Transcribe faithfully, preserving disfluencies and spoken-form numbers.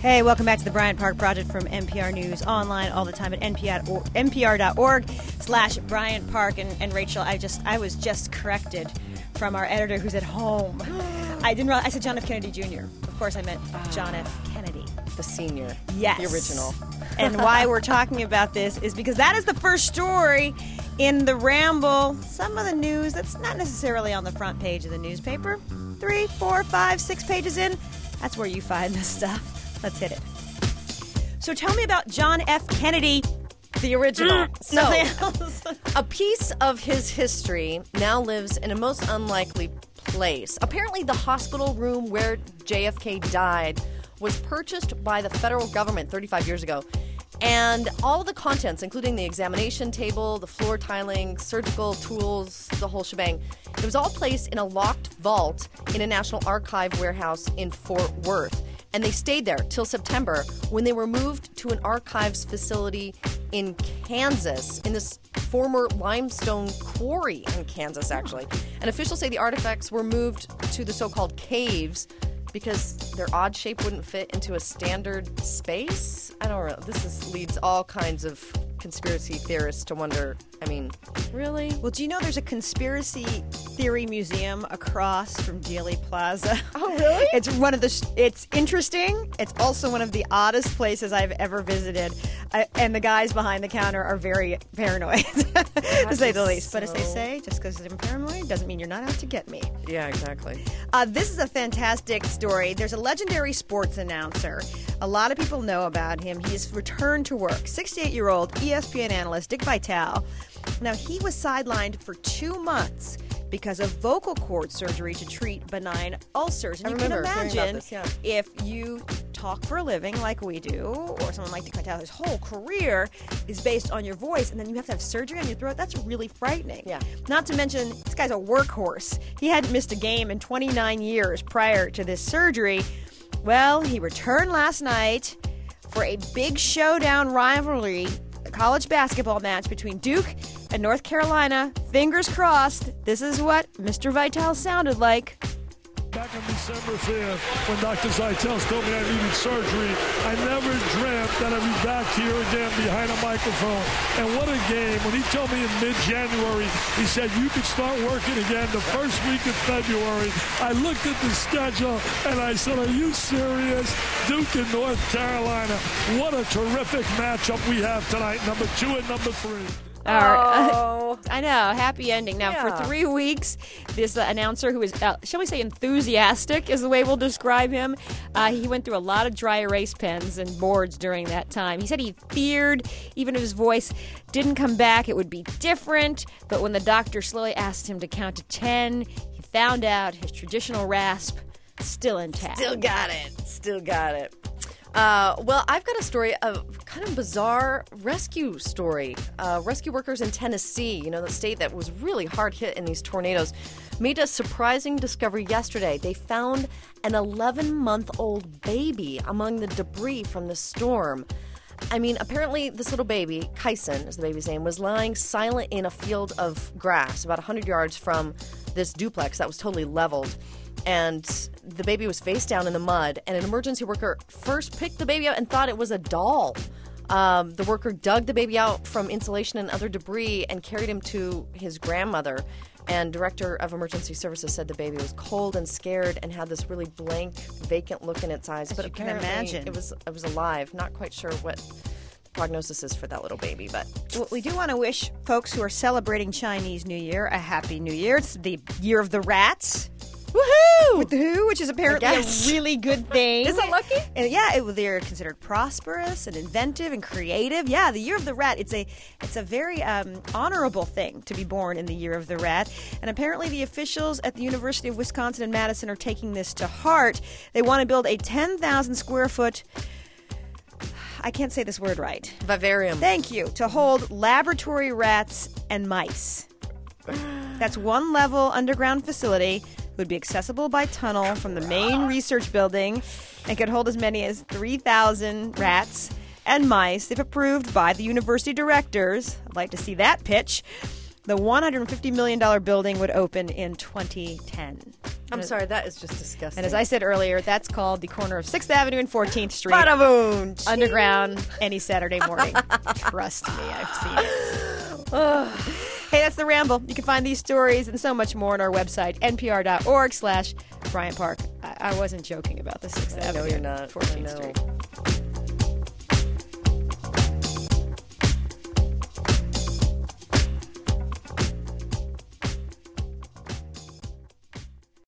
Hey, welcome back to the Bryant Park Project from N P R News, online all the time at N P R dot org slash Bryant Park. And, and Rachel, I just I was just corrected from our editor who's at home. I didn't realize, I said John F. Kennedy Junior Of course, I meant John F. Kennedy. The senior. Yes. The original. And why we're talking about this is because that is the first story in the Ramble. Some of the news that's not necessarily on the front page of the newspaper. Three, four, five, six pages in. That's where you find this stuff. Let's hit it. So tell me about John F. Kennedy. The original. Mm, nothing else. A piece of his history now lives in a most unlikely place. Apparently, the hospital room where J F K died was purchased by the federal government thirty-five years ago. And all of the contents, including the examination table, the floor tiling, surgical tools, the whole shebang, it was all placed in a locked vault in a National Archive warehouse in Fort Worth. And they stayed there till September when they were moved to an archives facility in Kansas, in this former limestone quarry in Kansas, actually. And officials say the artifacts were moved to the so-called caves because their odd shape wouldn't fit into a standard space. I don't know. This is, leads all kinds of conspiracy theorists to wonder, I mean, really? Well, do you know there's a conspiracy theory museum across from Dealey Plaza? Oh, really? It's one of the, it's interesting. It's also one of the oddest places I've ever visited. I, and the guys behind the counter are very paranoid, to say the least. So... But as they say, just because I'm paranoid doesn't mean you're not out to get me. Yeah, exactly. Uh, this is a fantastic story. There's a legendary sports announcer. A lot of people know about him. He has returned to work. sixty-eight-year-old E S P N analyst Dick Vitale. Now, he was sidelined for two months because of vocal cord surgery to treat benign ulcers. And I you remember can hearing imagine about this, yeah. if you talk for a living like we do, or someone like Dick Vitale, his whole career is based on your voice, and then you have to have surgery on your throat. That's really frightening. Yeah. Not to mention, this guy's a workhorse. He hadn't missed a game in twenty-nine years prior to this surgery. Well, he returned last night for a big showdown rivalry, a college basketball match between Duke and North Carolina. Fingers crossed. This is what Mister Vitale sounded like. Back on December fifth, when Doctor Zeitels told me I needed surgery, I never dreamt that I'd be back here again behind a microphone. And what a game. When he told me in mid-January, he said, you could start working again the first week of February. I looked at the schedule, and I said, are you serious? Duke and North Carolina. What a terrific matchup we have tonight, number two and number three. All right. Oh. I know, happy ending. Now, Yeah. for three weeks, this uh, announcer who is, uh, shall we say, enthusiastic is the way we'll describe him. Uh, he went through a lot of dry erase pens and boards during that time. He said he feared, even if his voice didn't come back, it would be different. But when the doctor slowly asked him to count to ten, he found out his traditional rasp still intact. Still got it. Still got it. Uh, well, I've got a story, a kind of bizarre rescue story. Uh, rescue workers in Tennessee, you know, the state that was really hard hit in these tornadoes, made a surprising discovery yesterday. They found an eleven-month-old baby among the debris from the storm. I mean, apparently this little baby, Kyson is the baby's name, was lying silent in a field of grass about one hundred yards from this duplex that was totally leveled. And the baby was face down in the mud, and an emergency worker first picked the baby up and thought it was a doll. Um, the worker dug the baby out from insulation and other debris and carried him to his grandmother. And Director of Emergency Services said the baby was cold and scared and had this really blank, vacant look in its eyes. As But you can apparently imagine. it was it was alive. Not quite sure what the prognosis is for that little baby, but Well, we do want to wish folks who are celebrating Chinese New Year a happy New Year. It's the year of the rats. woohoo! With the Who, which is apparently a guess. really good thing. Is that lucky? And yeah, it, they're considered prosperous and inventive and creative. Yeah, the Year of the Rat. It's a it's a very um, honorable thing to be born in the Year of the Rat. And apparently, the officials at the University of Wisconsin in Madison are taking this to heart. They want to build a ten thousand square foot. I can't say this word right. Vivarium. Thank you. To hold laboratory rats and mice. That's one level underground facility. Would be accessible by tunnel from the main research building and could hold as many as three thousand rats and mice if approved by the university directors. I'd like to see that pitch. the one hundred fifty million dollars building would open in twenty ten. I'm sorry, that is just disgusting. And as I said earlier, that's called the corner of sixth Avenue and fourteenth Street. Bada-boom! Underground any Saturday morning. Trust me, I've seen it. Hey, that's The Ramble. You can find these stories and so much more on our website, npr.org slash Bryant Park. I, I wasn't joking about the sixth I know Avenue you're and not. fourteenth I know. Street.